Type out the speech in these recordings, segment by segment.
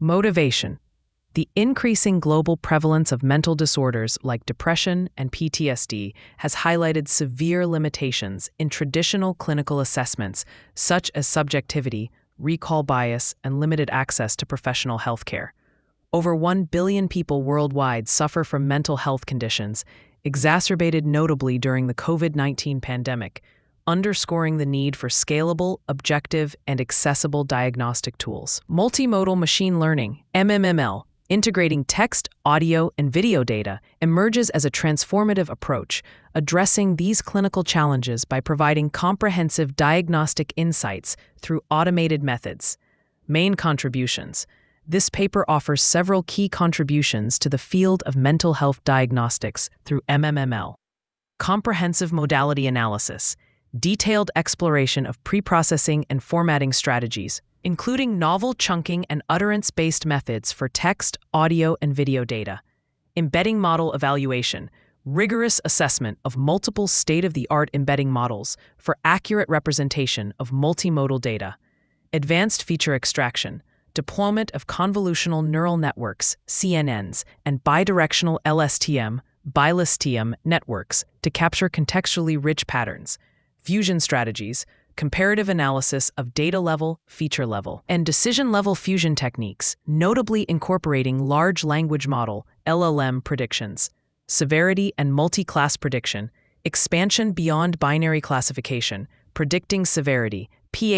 Motivation. The increasing global prevalence of mental disorders like depression and PTSD has highlighted severe limitations in traditional clinical assessments such as subjectivity, recall bias, and limited access to professional health care. Over 1 billion people worldwide suffer from mental health conditions, exacerbated notably during the COVID-19 pandemic, underscoring the need for scalable, objective, and accessible diagnostic tools. Multimodal machine learning, MMML, integrating text, audio, and video data, emerges as a transformative approach, addressing these clinical challenges by providing comprehensive diagnostic insights through automated methods. Main contributions. This paper offers several key contributions to the field of mental health diagnostics through MMML. Comprehensive modality analysis, detailed exploration of preprocessing and formatting strategies, including novel chunking and utterance-based methods for text, audio, and video data. Embedding model evaluation, rigorous assessment of multiple state-of-the-art embedding models for accurate representation of multimodal data. Advanced feature extraction, deployment of convolutional neural networks, CNNs, and bidirectional LSTM, BiLSTM networks to capture contextually rich patterns. Fusion strategies, comparative analysis of data level, feature level, and decision level fusion techniques, notably incorporating large language model, LLM predictions. Severity and multi-class prediction, expansion beyond binary classification, predicting severity,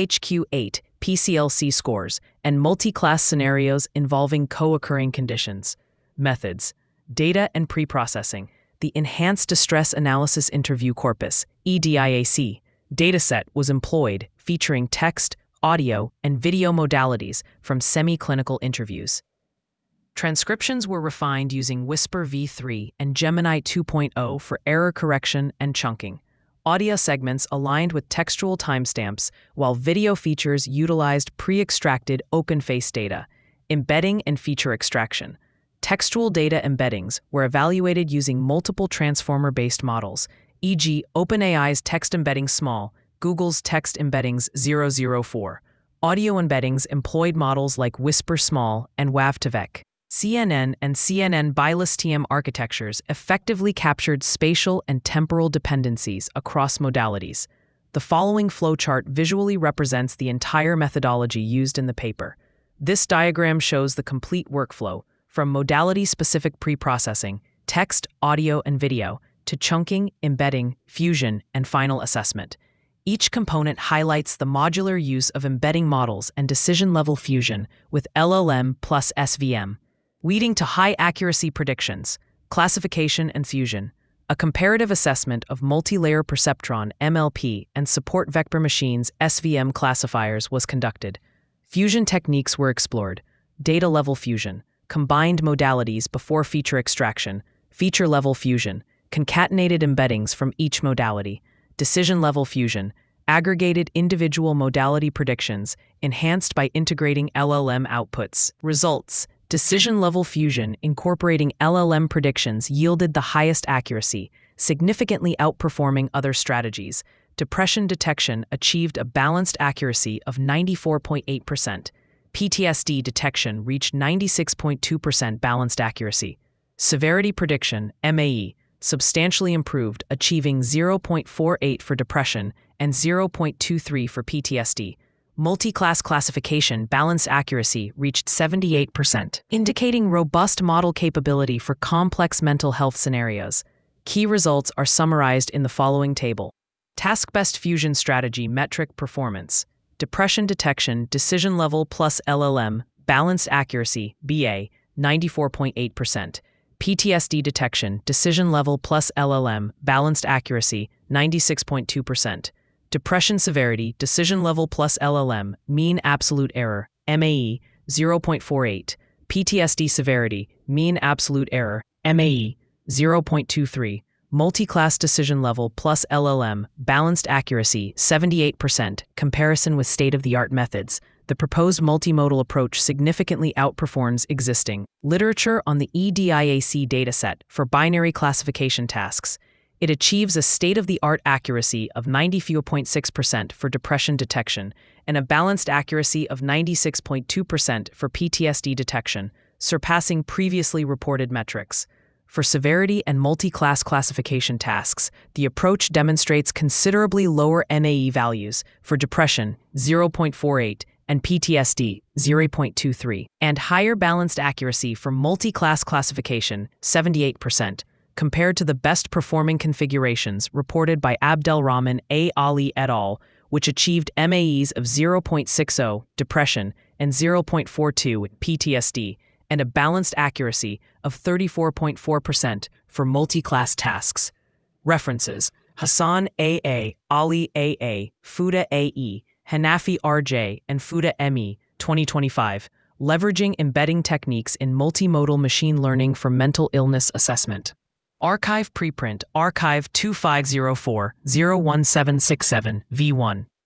PHQ-8, PCLC scores, and multi-class scenarios involving co-occurring conditions. Methods, data and preprocessing, the Enhanced Distress Analysis Interview Corpus, EDIAC, dataset was employed featuring text, audio, and video modalities from semi-clinical interviews. Transcriptions were refined using Whisper v3 and Gemini 2.0 for error correction and chunking. Audio segments aligned with textual timestamps, while video features utilized pre-extracted OpenFace data. Embedding and feature extraction. Textual data embeddings were evaluated using multiple transformer-based models, e.g. OpenAI's Text Embedding Small, Google's Text Embeddings 004. Audio embeddings employed models like Whisper Small and WAV2Vec. CNN and CNN BiLSTM architectures effectively captured spatial and temporal dependencies across modalities. The following flowchart visually represents the entire methodology used in the paper. This diagram shows the complete workflow, from modality-specific preprocessing, text, audio, and video, to chunking, embedding, fusion, and final assessment. Each component highlights the modular use of embedding models and decision-level fusion with LLM plus SVM, leading to high-accuracy predictions, classification and fusion. A comparative assessment of multi-layer perceptron (MLP) and support vector machines (SVM) classifiers was conducted. Fusion techniques were explored: data-level fusion, combined modalities before feature extraction, feature-level fusion, concatenated embeddings from each modality, decision-level fusion, aggregated individual modality predictions, enhanced by integrating LLM outputs. Results: decision-level fusion incorporating LLM predictions yielded the highest accuracy, significantly outperforming other strategies. Depression detection achieved a balanced accuracy of 94.8%. PTSD detection reached 96.2% balanced accuracy. Severity prediction, MAE, substantially improved, achieving 0.48 for depression and 0.23 for PTSD. Multi-class classification balanced accuracy reached 78%, indicating robust model capability for complex mental health scenarios. Key results are summarized in the following table. Task-best fusion strategy metric performance. Depression detection decision level plus LLM, balanced accuracy, BA, 94.8%. PTSD detection decision level plus LLM, balanced accuracy, 96.2%. Depression severity decision level plus LLM, mean absolute error, MAE, 0.48. PTSD severity, mean absolute error, MAE, 0.23. Multi-class decision level plus LLM, balanced accuracy, 78%, comparison with state-of-the-art methods. The proposed multimodal approach significantly outperforms existing literature on the EDIAC dataset for binary classification tasks. It achieves a state-of-the-art accuracy of 94.6% for depression detection and a balanced accuracy of 96.2% for PTSD detection, surpassing previously reported metrics. For severity and multi-class classification tasks, the approach demonstrates considerably lower MAE values for depression, 0.48, and PTSD, 0.23, and higher balanced accuracy for multi-class classification, 78%, compared to the best-performing configurations reported by Abdelrahman A. Ali et al., which achieved MAEs of 0.60, depression, and 0.42, PTSD, and a balanced accuracy of 34.4% for multi-class tasks. References: Hassan A.A., Ali A.A., Fuda A.E., Hanafi R.J., and Fuda M.E., 2025, Leveraging Embedding Techniques in Multimodal Machine Learning for Mental Illness Assessment. Archive preprint Archive 2504-01767 V1.